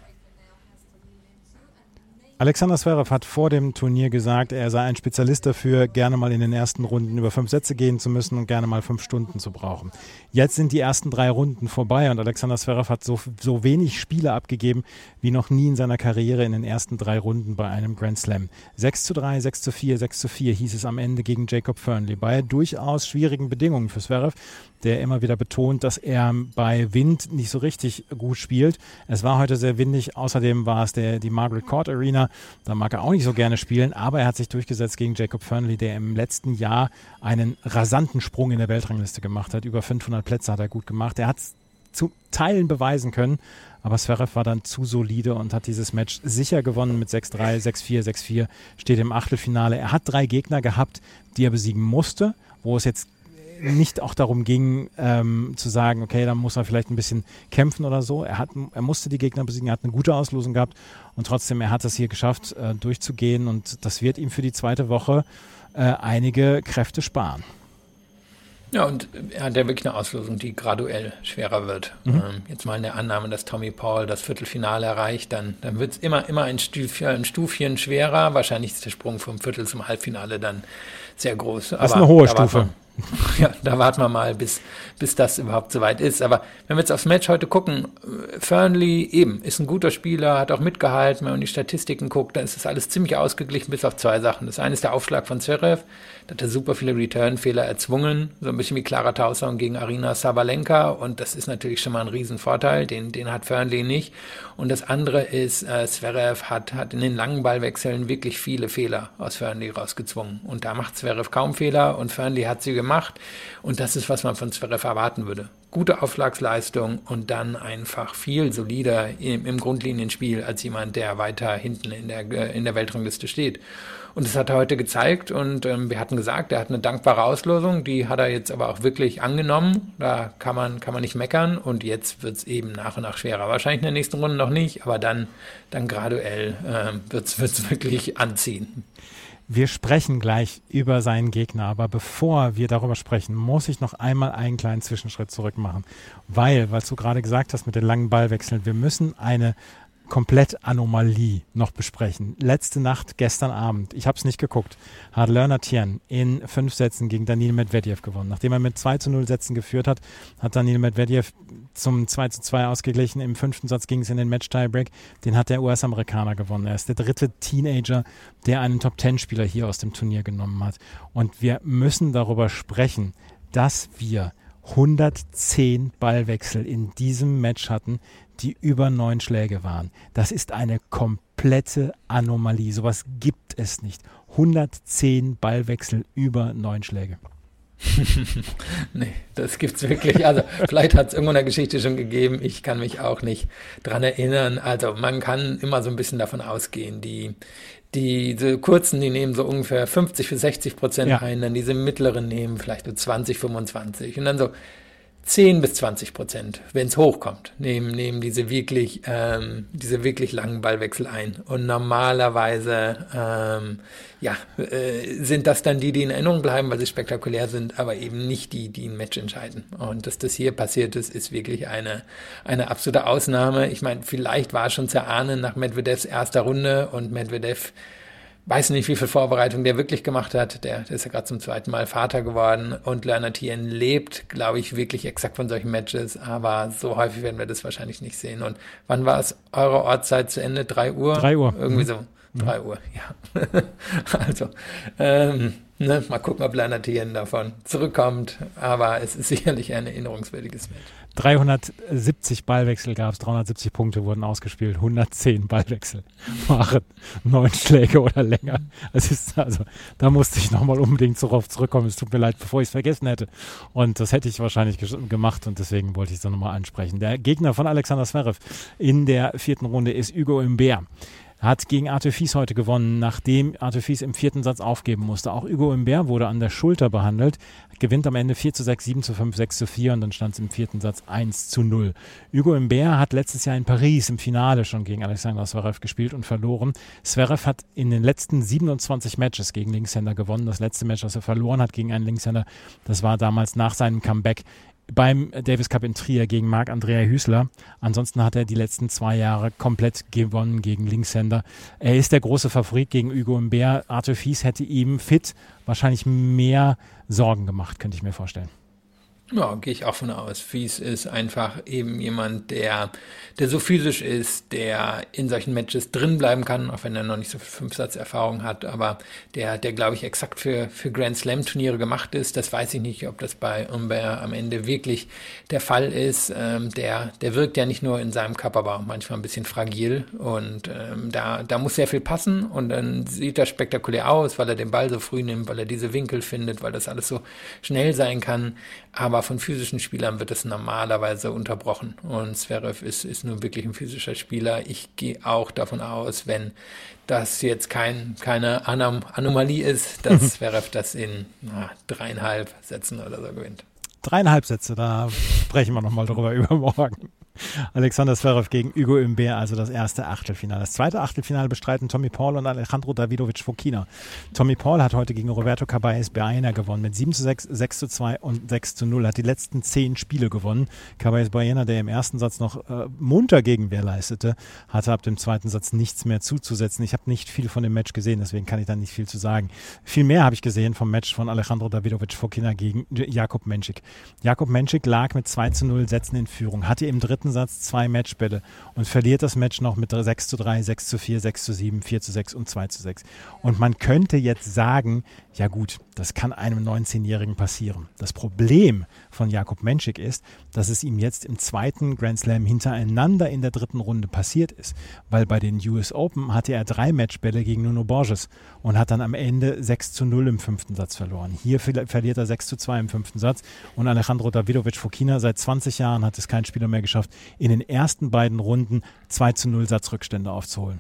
Alexander Zverev hat vor dem Turnier gesagt, er sei ein Spezialist dafür, gerne mal in den ersten Runden über 5 Sätze gehen zu müssen und gerne mal 5 Stunden zu brauchen. Jetzt sind die ersten 3 Runden vorbei und Alexander Zverev hat so wenig Spiele abgegeben wie noch nie in seiner Karriere in den ersten 3 Runden bei einem Grand Slam. 6:3, 6:4, 6:4 hieß es am Ende gegen Jacob Fearnley. Bei durchaus schwierigen Bedingungen für Zverev, der immer wieder betont, dass er bei Wind nicht so richtig gut spielt. Es war heute sehr windig, außerdem war es die Margaret Court Arena. Da mag er auch nicht so gerne spielen, aber er hat sich durchgesetzt gegen Jacob Fearnley, der im letzten Jahr einen rasanten Sprung in der Weltrangliste gemacht hat. Über 500 Plätze hat er gut gemacht. Er hat es zu Teilen beweisen können, aber Zverev war dann zu solide und hat dieses Match sicher gewonnen mit 6:3, 6:4, 6:4, steht im Achtelfinale. Er hat 3 Gegner gehabt, die er besiegen musste, wo es jetzt nicht auch darum ging, zu sagen, okay, dann muss er vielleicht ein bisschen kämpfen oder so. Er musste die Gegner besiegen, er hat eine gute Auslosung gehabt und trotzdem, er hat es hier geschafft, durchzugehen und das wird ihm für die zweite Woche einige Kräfte sparen. Ja, und er hat ja wirklich eine Auslosung, die graduell schwerer wird. Jetzt mal in der Annahme, dass Tommy Paul das Viertelfinale erreicht, dann wird es immer ein Stufchen schwerer. Wahrscheinlich ist der Sprung vom Viertel zum Halbfinale dann sehr groß. Das ist eine hohe Stufe. Ja, da warten wir mal, bis das überhaupt soweit ist. Aber wenn wir jetzt aufs Match heute gucken, Fearnley eben ist ein guter Spieler, hat auch mitgehalten. Wenn man die Statistiken guckt, dann ist das alles ziemlich ausgeglichen, bis auf 2 Sachen. Das eine ist der Aufschlag von Zverev. Da hat er super viele Return-Fehler erzwungen. So ein bisschen wie Clara Tauson gegen Aryna Sabalenka. Und das ist natürlich schon mal ein Riesenvorteil. Den hat Fearnley nicht. Und das andere ist, Zverev hat in den langen Ballwechseln wirklich viele Fehler aus Fearnley rausgezwungen. Und da macht Zverev kaum Fehler und Fearnley hat sie gemacht. Und das ist, was man von Zverev erwarten würde. Gute Aufschlagsleistung und dann einfach viel solider im Grundlinienspiel als jemand, der weiter hinten in der Weltrangliste steht. Und das hat er heute gezeigt und wir hatten gesagt, er hat eine dankbare Auslosung, die hat er jetzt aber auch wirklich angenommen. Da kann man nicht meckern und jetzt wird es eben nach und nach schwerer. Wahrscheinlich in der nächsten Runde noch nicht, aber dann graduell wird's wirklich anziehen. Wir sprechen gleich über seinen Gegner, aber bevor wir darüber sprechen, muss ich noch einmal einen kleinen Zwischenschritt zurück machen, weil du gerade gesagt hast mit den langen Ballwechseln, wir müssen eine komplett Anomalie noch besprechen. Letzte Nacht, gestern Abend, ich habe es nicht geguckt, hat Lerner Tien in 5 Sätzen gegen Daniil Medvedev gewonnen. Nachdem er mit 2:0 Sätzen geführt hat, hat Daniil Medvedev zum 2:2 ausgeglichen. Im 5. Satz ging es in den Match-Tiebreak. Den hat der US-Amerikaner gewonnen. Er ist der 3. Teenager, der einen Top-10-Spieler hier aus dem Turnier genommen hat. Und wir müssen darüber sprechen, dass wir 110 Ballwechsel in diesem Match hatten, die über 9 Schläge waren. Das ist eine komplette Anomalie. Sowas gibt es nicht. 110 Ballwechsel über 9 Schläge. Nee, das gibt's wirklich. Also vielleicht hat es irgendwo in der Geschichte schon gegeben. Ich kann mich auch nicht dran erinnern. Also man kann immer so ein bisschen davon ausgehen. Diese kurzen, die nehmen so ungefähr 50-60% ein, dann diese mittleren nehmen vielleicht so 20-25 und dann so 10-20%, wenn es hochkommt, nehmen diese wirklich langen Ballwechsel ein. Und normalerweise sind das dann die in Erinnerung bleiben, weil sie spektakulär sind, aber eben nicht die ein Match entscheiden. Und dass das hier passiert ist wirklich eine absolute Ausnahme. Ich meine, vielleicht war es schon zu erahnen nach Medvedevs erster Runde und Medvedev weiß nicht, wie viel Vorbereitung der wirklich gemacht hat. Der ist ja gerade zum 2. Mal Vater geworden und Leonard Thien lebt, glaube ich, wirklich exakt von solchen Matches, aber so häufig werden wir das wahrscheinlich nicht sehen. Und wann war es eure Ortszeit zu Ende? 3 Uhr? 3 Uhr. Irgendwie so. 3 Uhr, ja. Also, mal gucken, ob Leonard Thien davon zurückkommt, aber es ist sicherlich ein erinnerungswürdiges Match. 370 Ballwechsel gab es, 370 Punkte wurden ausgespielt, 110 Ballwechsel waren 9 Schläge oder länger. Da musste ich nochmal unbedingt darauf zurückkommen. Es tut mir leid, bevor ich es vergessen hätte. Und das hätte ich wahrscheinlich gemacht und deswegen wollte ich es nochmal ansprechen. Der Gegner von Alexander Zverev in der 4. Runde ist Hugo Humbert. Hat gegen Arthur Fils heute gewonnen, nachdem Arthur Fils im 4. Satz aufgeben musste. Auch Hugo Humbert wurde an der Schulter behandelt, gewinnt am Ende 4:6, 7:5, 6:4 und dann stand es im 4. Satz 1:0. Hugo Humbert hat letztes Jahr in Paris im Finale schon gegen Alexander Zverev gespielt und verloren. Zverev hat in den letzten 27 Matches gegen Linkshänder gewonnen. Das letzte Match, das er verloren hat gegen einen Linkshänder, das war damals nach seinem Comeback beim Davis Cup in Trier gegen Marc-Andrea Hüßler. Ansonsten hat er die letzten 2 Jahre komplett gewonnen gegen Linkshänder. Er ist der große Favorit gegen Hugo Humbert. Arthur Fils hätte ihm fit wahrscheinlich mehr Sorgen gemacht, könnte ich mir vorstellen. Ja, gehe ich auch von aus. Fils ist einfach eben jemand, der so physisch ist, der in solchen Matches drin bleiben kann, auch wenn er noch nicht so viel 5-Satz-Erfahrung hat, aber der glaube ich, exakt für Grand Slam-Turniere gemacht ist. Das weiß ich nicht, ob das bei Humbert am Ende wirklich der Fall ist. Der wirkt ja nicht nur in seinem Körper, aber auch manchmal ein bisschen fragil und da muss sehr viel passen und dann sieht er spektakulär aus, weil er den Ball so früh nimmt, weil er diese Winkel findet, weil das alles so schnell sein kann. Aber von physischen Spielern wird es normalerweise unterbrochen. Und Zverev ist nun wirklich ein physischer Spieler. Ich gehe auch davon aus, wenn das jetzt keine Anomalie ist, dass Zverev das in 3,5 Sätzen oder so gewinnt. 3,5 Sätze, da sprechen wir nochmal drüber übermorgen. Alexander Zverev gegen Hugo Humbert, also das erste Achtelfinale. Das zweite Achtelfinale bestreiten Tommy Paul und Alejandro Davidovich Fokina. Tommy Paul hat heute gegen Roberto Caballes Baena gewonnen mit 7:6, 6:2 und 6:0. Hat die letzten 10 Spiele gewonnen. Caballes Baena, der im ersten Satz noch munter Gegenwehr leistete, hatte ab dem zweiten Satz nichts mehr zuzusetzen. Ich habe nicht viel von dem Match gesehen, deswegen kann ich da nicht viel zu sagen. Viel mehr habe ich gesehen vom Match von Alejandro Davidovich Fokina gegen Jakub Menšík. Jakub Menšík lag mit 2:0 Sätzen in Führung, hatte im dritten Satz 2 Matchbälle und verliert das Match noch mit 6:3, 6:4, 6:7, 4:6 und 2:6. Und man könnte jetzt sagen, ja gut, das kann einem 19-Jährigen passieren. Das Problem von Jakub Menšík ist, dass es ihm jetzt im zweiten Grand Slam hintereinander in der 3. Runde passiert ist, weil bei den US Open hatte er 3 Matchbälle gegen Nuno Borges und hat dann am Ende 6:0 im 5. Satz verloren. Hier verliert er 6:2 im 5. Satz und Alejandro Davidovich Fokina, seit 20 Jahren hat es kein Spieler mehr geschafft, in den ersten beiden Runden 2:0 Satzrückstände aufzuholen.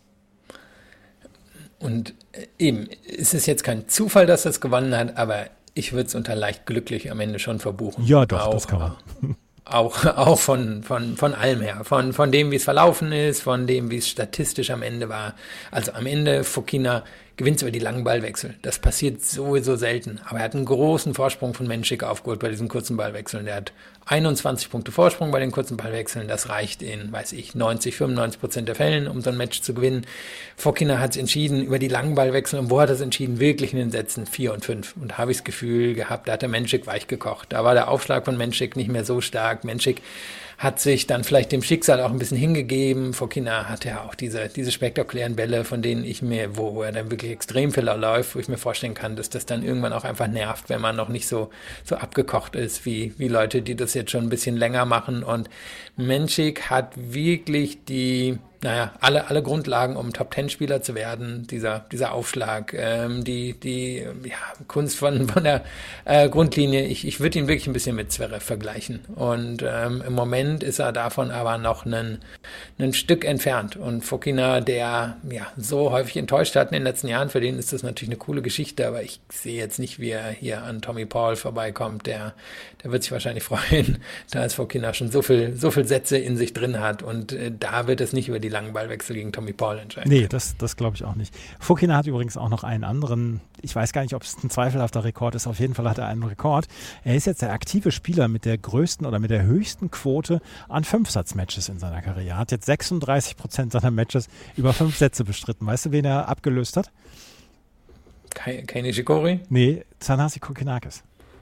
Und eben, es ist jetzt kein Zufall, dass er es gewonnen hat, aber ich würde es unter leicht glücklich am Ende schon verbuchen. Ja, doch, das kann man. Auch von allem her. Von dem, wie es verlaufen ist, von dem, wie es statistisch am Ende war. Also am Ende, Fokina gewinnt über die langen Ballwechsel. Das passiert sowieso selten. Aber er hat einen großen Vorsprung von Menšík aufgeholt bei diesen kurzen Ballwechseln. Der hat 21 Punkte Vorsprung bei den kurzen Ballwechseln. Das reicht in, 95% der Fällen, um so ein Match zu gewinnen. Fokina hat es entschieden über die langen Ballwechsel. Und wo hat er es entschieden? Wirklich in den Sätzen 4 und 5. Und da habe ich das Gefühl gehabt, da hat der Menšík weich gekocht. Da war der Aufschlag von Menšík nicht mehr so stark. Menšík hat sich dann vielleicht dem Schicksal auch ein bisschen hingegeben. Fokina hat ja auch diese spektakulären Bälle, von denen wo er dann wirklich extrem viel läuft, wo ich mir vorstellen kann, dass das dann irgendwann auch einfach nervt, wenn man noch nicht so abgekocht ist, wie Leute, die das jetzt schon ein bisschen länger machen. Und Menschik hat wirklich alle Grundlagen, um Top-10-Spieler zu werden. Dieser Aufschlag, die Kunst von der Grundlinie. Ich würde ihn wirklich ein bisschen mit Zverev vergleichen. Und im Moment ist er davon aber noch ein Stück entfernt. Und Fokina, der so häufig enttäuscht hat in den letzten Jahren, für den ist das natürlich eine coole Geschichte, aber ich sehe jetzt nicht, wie er hier an Tommy Paul vorbeikommt. Der wird sich wahrscheinlich freuen, da es Fokina schon so viel Sätze in sich drin hat. Und da wird es nicht über die langen Ballwechsel gegen Tommy Paul entscheiden. Nee, das glaube ich auch nicht. Fokina hat übrigens auch noch einen anderen, ich weiß gar nicht, ob es ein zweifelhafter Rekord ist, auf jeden Fall hat er einen Rekord. Er ist jetzt der aktive Spieler mit der größten oder mit der höchsten Quote an 5-Satz-Matches in seiner Karriere. Er hat jetzt 36% seiner Matches über 5 Sätze bestritten. Weißt du, wen er abgelöst hat? Kei Nishikori? Nee, Thanasi Kokkinakis.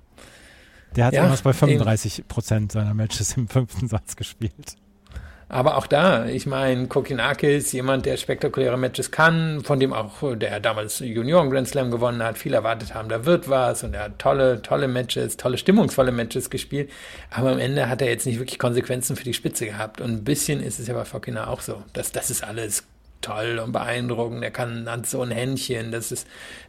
Der hat irgendwas bei 35% seiner Matches im 5. Satz gespielt. Aber auch da, ich meine, Kokkinakis, jemand, der spektakuläre Matches kann, von dem auch der damals Junioren Grand Slam gewonnen hat, viele erwartet haben, da wird was und er hat tolle Matches, tolle stimmungsvolle Matches gespielt, aber am Ende hat er jetzt nicht wirklich Konsequenzen für die Spitze gehabt und ein bisschen ist es ja bei Fokina auch so, das ist alles toll und beeindruckend, er hat so ein Händchen, das ist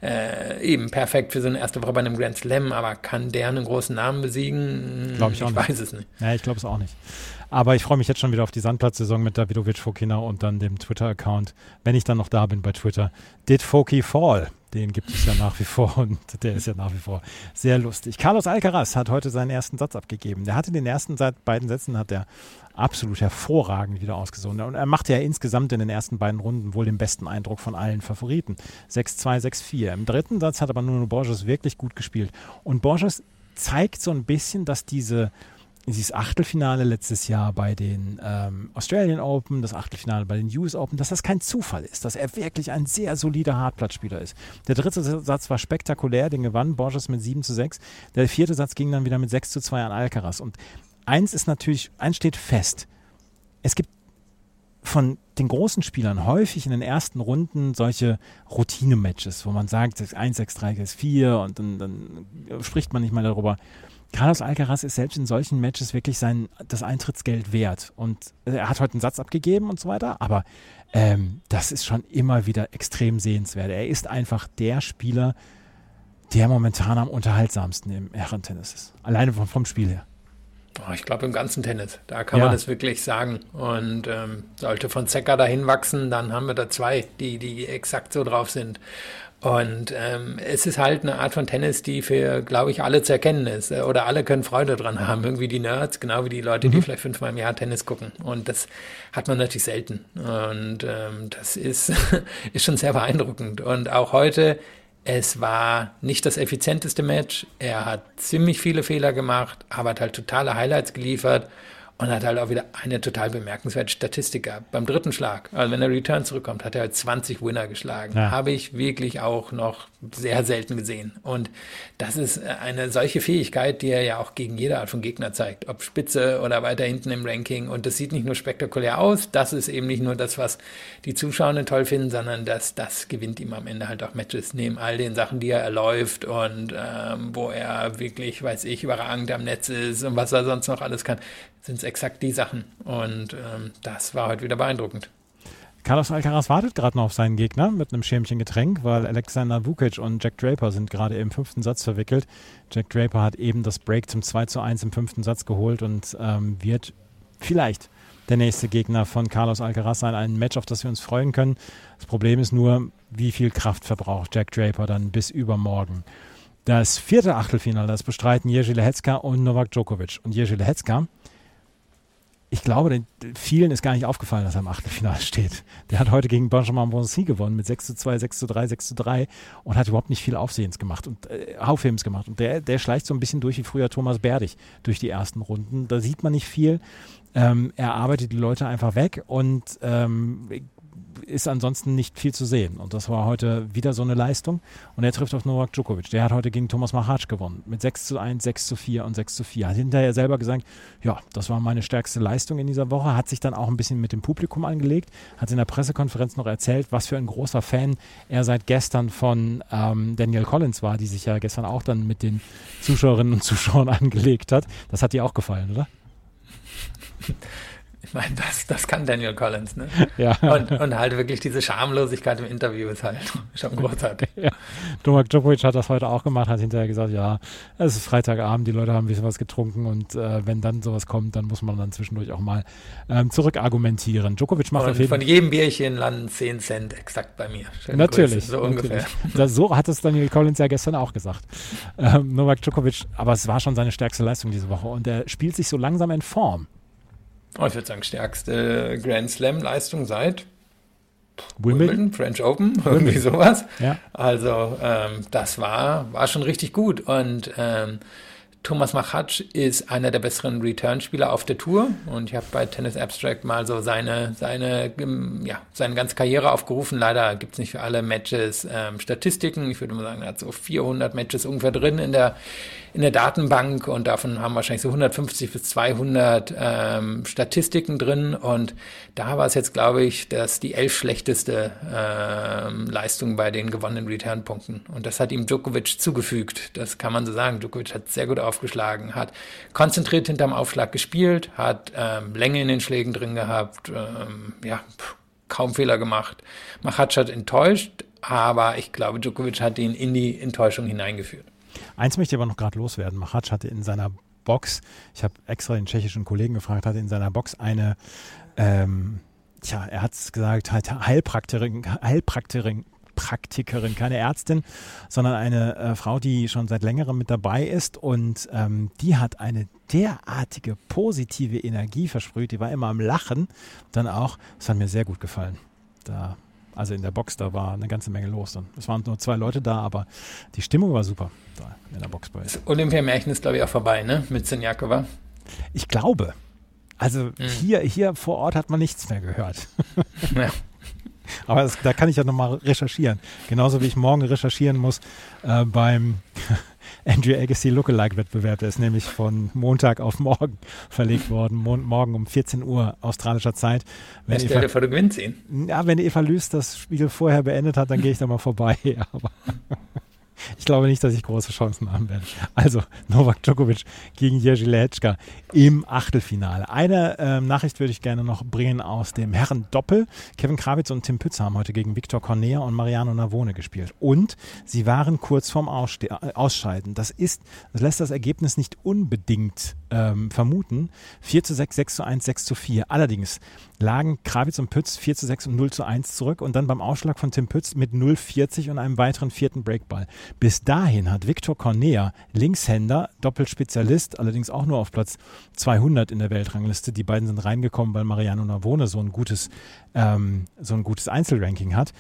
eben perfekt für so eine erste Woche bei einem Grand Slam, aber kann der einen großen Namen besiegen? Glaube ich auch nicht. Ich weiß es nicht. Ja, ich glaube es auch nicht. Aber ich freue mich jetzt schon wieder auf die Sandplatzsaison mit Davidovich Fokina und dann dem Twitter-Account, wenn ich dann noch da bin bei Twitter. Did Foki fall? Den gibt es ja nach wie vor und der ist ja nach wie vor sehr lustig. Carlos Alcaraz hat heute seinen ersten Satz abgegeben. Der hatte den ersten beiden Sätzen hat er absolut hervorragend wieder ausgesogen. Und er machte ja insgesamt in den ersten beiden Runden wohl den besten Eindruck von allen Favoriten. 6-2, 6-4. Im dritten Satz hat aber Nuno Borges wirklich gut gespielt. Und Borges zeigt so ein bisschen, dass dieses Achtelfinale letztes Jahr bei den Australian Open, das Achtelfinale bei den US Open, dass das kein Zufall ist, dass er wirklich ein sehr solider Hartplatzspieler ist. Der dritte Satz war spektakulär, den gewann Borges mit 7-6. Der vierte Satz ging dann wieder mit 6-2 an Alcaraz. Und eins steht fest. Es gibt von den großen Spielern häufig in den ersten Runden solche Routine-Matches, wo man sagt, 1, 6, 3, 6, 4 und dann spricht man nicht mal darüber. Carlos Alcaraz ist selbst in solchen Matches wirklich das Eintrittsgeld wert. Und er hat heute einen Satz abgegeben und so weiter, aber das ist schon immer wieder extrem sehenswert. Er ist einfach der Spieler, der momentan am unterhaltsamsten im Herrentennis ist. Alleine vom Spiel her. Ich glaube im ganzen Tennis, da kann man das wirklich sagen. Und sollte Fonseca dahin wachsen, dann haben wir da zwei, die exakt so drauf sind. Und es ist halt eine Art von Tennis, die für, glaube ich, alle zu erkennen ist. Oder alle können Freude dran haben. Irgendwie die Nerds, genau wie die Leute, die vielleicht 5-mal im Jahr Tennis gucken. Und das hat man natürlich selten. Und das ist schon sehr beeindruckend. Und auch heute, es war nicht das effizienteste Match. Er hat ziemlich viele Fehler gemacht, aber hat halt totale Highlights geliefert. Und hat halt auch wieder eine total bemerkenswerte Statistik gehabt. Beim dritten Schlag, also wenn der Return zurückkommt, hat er halt 20 Winner geschlagen. Ja. Habe ich wirklich auch noch sehr selten gesehen. Und das ist eine solche Fähigkeit, die er ja auch gegen jede Art von Gegner zeigt. Ob Spitze oder weiter hinten im Ranking. Und das sieht nicht nur spektakulär aus. Das ist eben nicht nur das, was die Zuschauer toll finden, sondern das gewinnt ihm am Ende halt auch Matches. Neben all den Sachen, die er erläuft und wo er wirklich, weiß ich, überragend am Netz ist und was er sonst noch alles kann, sind es exakt die Sachen. Und das war heute wieder beeindruckend. Carlos Alcaraz wartet gerade noch auf seinen Gegner mit einem Schirmchen Getränk, weil Alexander Vukic und Jack Draper sind gerade im 5. Satz verwickelt. Jack Draper hat eben das Break zum 2-1 im 5. Satz geholt und wird vielleicht der nächste Gegner von Carlos Alcaraz sein. Ein Match, auf das wir uns freuen können. Das Problem ist nur, wie viel Kraft verbraucht Jack Draper dann bis übermorgen. Das 4. Achtelfinale, das bestreiten Jerzy Lehecka und Novak Djokovic. Und Jerzy Lehecka, ich glaube, vielen ist gar nicht aufgefallen, dass er im Achtelfinale steht. Der hat heute gegen Benjamin Bonzi gewonnen mit 6-2, 6-3, 6-3 und hat überhaupt nicht viel Aufhebens gemacht. Und der schleicht so ein bisschen durch wie früher Thomas Berdych durch die ersten Runden. Da sieht man nicht viel. Er arbeitet die Leute einfach weg und ist ansonsten nicht viel zu sehen. Und das war heute wieder so eine Leistung. Und er trifft auf Novak Djokovic. Der hat heute gegen Thomas Machac gewonnen. Mit 6:1, 6:4 und 6:4. Hat hinterher selber gesagt, ja, das war meine stärkste Leistung in dieser Woche. Hat sich dann auch ein bisschen mit dem Publikum angelegt. Hat in der Pressekonferenz noch erzählt, was für ein großer Fan er seit gestern von Danielle Collins war, die sich ja gestern auch dann mit den Zuschauerinnen und Zuschauern angelegt hat. Das hat dir auch gefallen, oder? Ich meine, das kann Danielle Collins, ne? Ja. Und halt wirklich diese Schamlosigkeit im Interview ist halt schon großartig. Ja. Novak Djokovic hat das heute auch gemacht, hat hinterher gesagt, ja, es ist Freitagabend, die Leute haben ein bisschen was getrunken und wenn dann sowas kommt, dann muss man dann zwischendurch auch mal zurückargumentieren. Djokovic macht auf jeden Fall. Von jedem Bierchen landen 10 Cent exakt bei mir. Schöne Natürlich. Grüße, so ungefähr. So hat es Daniel Collins ja gestern auch gesagt. Novak Djokovic, aber es war schon seine stärkste Leistung diese Woche und er spielt sich so langsam in Form. Oh, ich würde sagen, stärkste Grand Slam-Leistung seit Wimbledon, French Open, irgendwie sowas. Ja. Also das war schon richtig gut. Und Thomas Machac ist einer der besseren Return-Spieler auf der Tour. Und ich habe bei Tennis Abstract mal so seine ganze Karriere aufgerufen. Leider gibt es nicht für alle Matches Statistiken. Ich würde mal sagen, er hat so 400 Matches ungefähr drin in der Datenbank und davon haben wahrscheinlich so 150 bis 200 Statistiken drin und da war es jetzt, glaube ich, die 11 schlechteste Leistung bei den gewonnenen Return-Punkten und das hat ihm Djokovic zugefügt, das kann man so sagen. Djokovic hat sehr gut aufgeschlagen, hat konzentriert hinterm Aufschlag gespielt, hat Länge in den Schlägen drin gehabt, kaum Fehler gemacht. Machac hat enttäuscht, aber ich glaube, Djokovic hat ihn in die Enttäuschung hineingeführt. Eins möchte ich aber noch gerade loswerden. Machac hatte in seiner Box, ich habe extra den tschechischen Kollegen gefragt, hatte in seiner Box eine, er hat es gesagt, Heilpraktikerin, keine Ärztin, sondern eine Frau, die schon seit längerem mit dabei ist und die hat eine derartige positive Energie versprüht, die war immer am Lachen, dann auch, das hat mir sehr gut gefallen. Also in der Box, da war eine ganze Menge los. Es waren nur 2 Leute da, aber die Stimmung war super da in der Box bei uns. Das Olympiamärchen ist, glaube ich, auch vorbei, ne? Mit Siniakova. Ich glaube. Also hier vor Ort hat man nichts mehr gehört. Ja. Aber da kann ich ja nochmal recherchieren. Genauso wie ich morgen recherchieren muss beim Andrew Agassi Lookalike-Wettbewerb. Der ist nämlich von Montag auf morgen verlegt worden. Morgen um 14 Uhr australischer Zeit. Stell dir vor, du gewinnst ihn. Ja, wenn Eva Lüß das Spiel vorher beendet hat, dann gehe ich da mal vorbei. Aber ich glaube nicht, dass ich große Chancen haben werde. Also Novak Djokovic gegen Jerzy Lehečka im Achtelfinale. Eine Nachricht würde ich gerne noch bringen aus dem Herren-Doppel. Kevin Krawitz und Tim Pütz haben heute gegen Victor Cornea und Mariano Navone gespielt. Und sie waren kurz vorm Ausscheiden. Das lässt das Ergebnis nicht unbedingt vermuten. 4:6, 6:1, 6:4. Allerdings lagen Krawitz und Pütz 4:6 und 0:1 zurück und dann beim Ausschlag von Tim Pütz mit 0:40 und einem weiteren 4. Breakball. Bis dahin hat Victor Cornea, Linkshänder, Doppelspezialist, allerdings auch nur auf Platz 200 in der Weltrangliste. Die beiden sind reingekommen, weil Mariano Navone so ein gutes Einzelranking hat.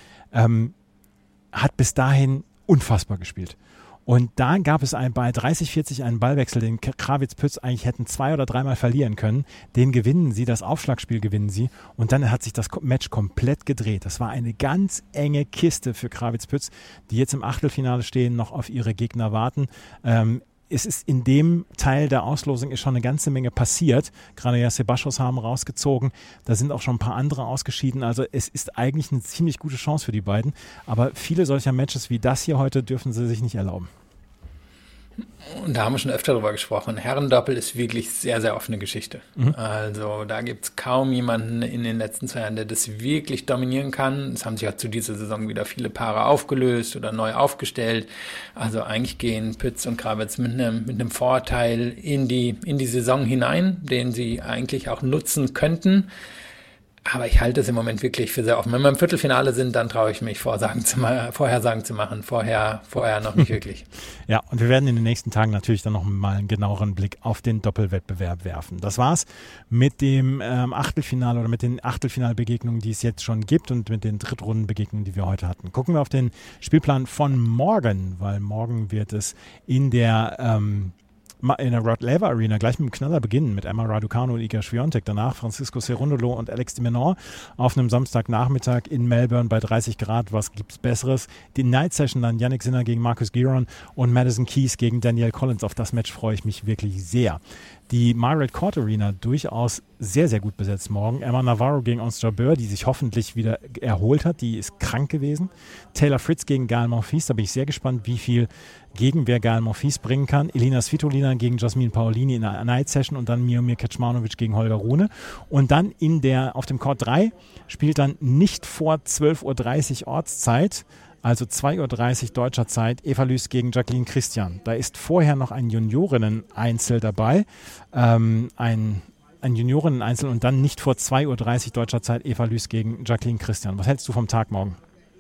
Hat bis dahin unfassbar gespielt. Und da gab es bei 30-40 einen Ballwechsel, den Krawitz-Pütz eigentlich hätten 2- oder 3-mal verlieren können. Den gewinnen sie, das Aufschlagspiel gewinnen sie. Und dann hat sich das Match komplett gedreht. Das war eine ganz enge Kiste für Krawitz-Pütz, die jetzt im Achtelfinale stehen, noch auf ihre Gegner warten. Es ist in dem Teil der Auslosung ist schon eine ganze Menge passiert. Gerade ja Sebastos haben rausgezogen. Da sind auch schon ein paar andere ausgeschieden. Also es ist eigentlich eine ziemlich gute Chance für die beiden. Aber viele solcher Matches wie das hier heute dürfen sie sich nicht erlauben. Und da haben wir schon öfter drüber gesprochen. Herrendoppel ist wirklich sehr, sehr offene Geschichte. Also da gibt es kaum jemanden in den letzten 2 Jahren, der das wirklich dominieren kann. Es haben sich ja zu dieser Saison wieder viele Paare aufgelöst oder neu aufgestellt. Also eigentlich gehen Pütz und Krawitz mit einem Vorteil in die Saison hinein, den sie eigentlich auch nutzen könnten. Aber ich halte es im Moment wirklich für sehr offen. Wenn wir im Viertelfinale sind, dann traue ich mich, Vorhersagen zu machen. Vorher noch nicht wirklich. Ja, und wir werden in den nächsten Tagen natürlich dann noch mal einen genaueren Blick auf den Doppelwettbewerb werfen. Das war's mit dem Achtelfinale oder mit den Achtelfinalbegegnungen, die es jetzt schon gibt und mit den Drittrundenbegegnungen, die wir heute hatten. Gucken wir auf den Spielplan von morgen, weil morgen wird es in der in der Rod Laver Arena gleich mit dem Knaller beginnen, mit Emma Raducanu und Iga Swiatek. Danach Francisco Cerundolo und Alex de Minaur auf einem Samstagnachmittag in Melbourne bei 30 Grad. Was gibt's Besseres? Die Night Session dann Jannik Sinner gegen Marcus Giron und Madison Keys gegen Danielle Collins. Auf das Match freue ich mich wirklich sehr. Die Margaret Court Arena durchaus sehr, sehr gut besetzt morgen. Emma Navarro gegen Ons Jabeur, die sich hoffentlich wieder erholt hat. Die ist krank gewesen. Taylor Fritz gegen Gael Monfils. Da bin ich sehr gespannt, wie viel Gegenwehr Gael Monfils bringen kann. Elina Svitolina gegen Jasmine Paolini in einer Night Session und dann Miomir Kecmanovic gegen Holger Rune. Und dann auf dem Court 3 spielt dann nicht vor 12.30 Uhr Ortszeit, also 2.30 Uhr deutscher Zeit, Eva Lüß gegen Jacqueline Christian. Da ist vorher noch ein Juniorinnen-Einzel dabei, ein Juniorinnen-Einzel und dann nicht vor 2.30 Uhr deutscher Zeit Eva Lüß gegen Jacqueline Christian. Was hältst du vom Tag morgen?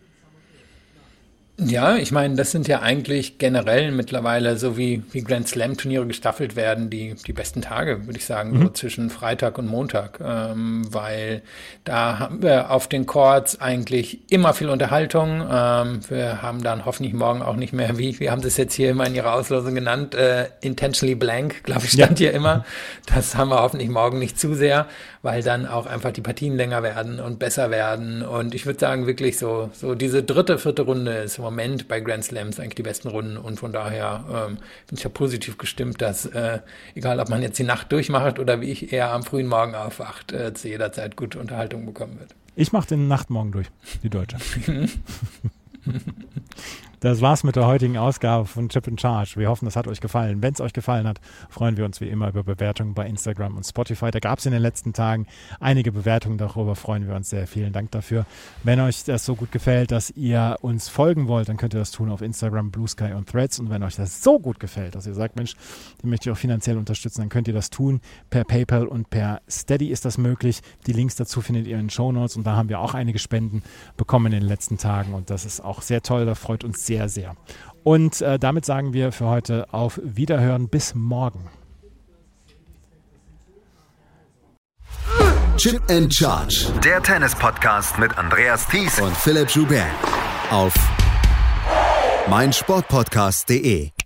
Ja, ich meine, das sind ja eigentlich generell mittlerweile, so wie Grand Slam Turniere gestaffelt werden, die besten Tage, würde ich sagen, so zwischen Freitag und Montag, weil da haben wir auf den Courts eigentlich immer viel Unterhaltung. Wir haben dann hoffentlich morgen auch nicht mehr, wir haben das jetzt hier immer in ihrer Auslosung genannt, intentionally blank, glaube ich, stand hier immer. Das haben wir hoffentlich morgen nicht zu sehr, weil dann auch einfach die Partien länger werden und besser werden. Und ich würde sagen, wirklich so diese dritte, vierte Runde ist im Moment bei Grand Slams eigentlich die besten Runden und von daher bin ich ja positiv gestimmt, dass egal ob man jetzt die Nacht durchmacht oder wie ich eher am frühen Morgen aufwacht, zu jeder Zeit gute Unterhaltung bekommen wird. Ich mache den Nachtmorgen durch, die Deutsche. Das war's mit der heutigen Ausgabe von Chip in Charge. Wir hoffen, das hat euch gefallen. Wenn es euch gefallen hat, freuen wir uns wie immer über Bewertungen bei Instagram und Spotify. Da gab es in den letzten Tagen einige Bewertungen, darüber freuen wir uns sehr. Vielen Dank dafür. Wenn euch das so gut gefällt, dass ihr uns folgen wollt, dann könnt ihr das tun auf Instagram, Blue Sky und Threads. Und wenn euch das so gut gefällt, dass ihr sagt, Mensch, den möchte ich auch finanziell unterstützen, dann könnt ihr das tun. Per PayPal und per Steady ist das möglich. Die Links dazu findet ihr in den Shownotes und da haben wir auch einige Spenden bekommen in den letzten Tagen und das ist auch sehr toll. Da freut uns sehr, sehr. Und damit sagen wir für heute auf Wiederhören. Bis morgen. Chip and Charge. Der Tennis-Podcast mit Andreas Thies Und Philipp Joubert. Auf meinsportpodcast.de.